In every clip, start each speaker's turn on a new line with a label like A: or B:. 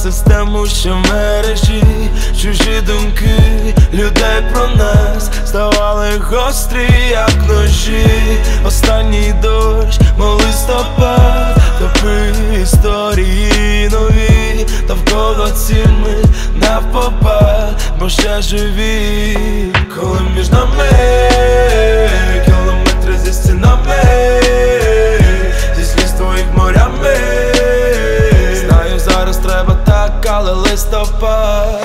A: систему, що мережі, чужі думки людей про нас ставали гострі, як ножі. Останній дощ, мов листопад, топи історії нові, довкола ціль навпопад, бо ще живі. Коли між нами кілометри зі стінами, зі сліз твоїх морями, знаю, зараз треба так, але листопад.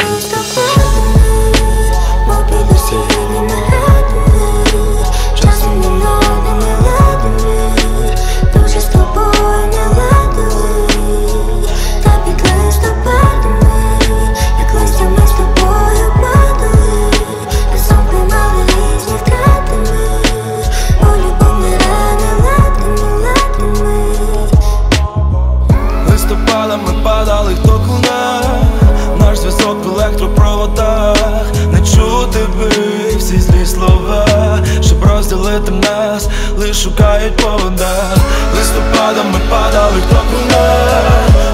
A: Листопадами падали, хто клуна, наш зв'язок в електропроводах. Не чути би всі злі слова, щоб розділити нас, лиш шукають по водах. Листопадами падали, хто клуна,